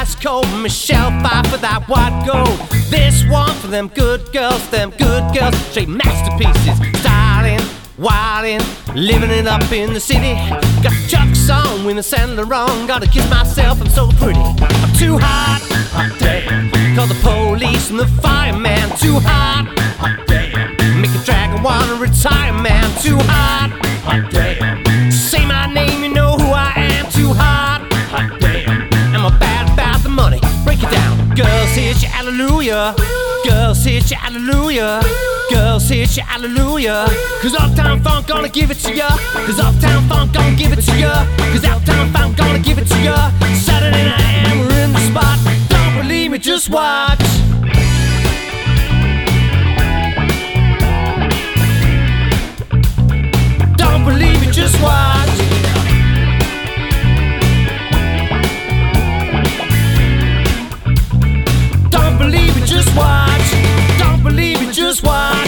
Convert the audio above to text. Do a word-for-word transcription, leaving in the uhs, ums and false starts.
Ice Cold, Michelle Pfeiffer, that white gold. This one for them good girls, them good girls, straight masterpieces, styling, wildin', living it up in the city. Got the Chuck's on when the sandals on. Gotta kiss myself, I'm so pretty. I'm too hot, hot damn. Call the police and the fireman. Too hot, hot damn. Make a dragon wanna retire, man. Too hot, hot damn. Say my name, you know who I am. Too hot, hot damn. Am I bad about the money? Break it down. Girls hit you, hallelujah. Girls hit you, hallelujah. Girls hit you, hallelujah. Cause Uptown Funk gonna give it to ya. Cause Uptown Funk gonna give it to ya. Cause Uptown Funk gonna give it to ya. Saturday night and we're in the spot. Don't believe me, just watch. Don't believe me, just watch. Don't believe me, just watch. Don't believe me, just watch.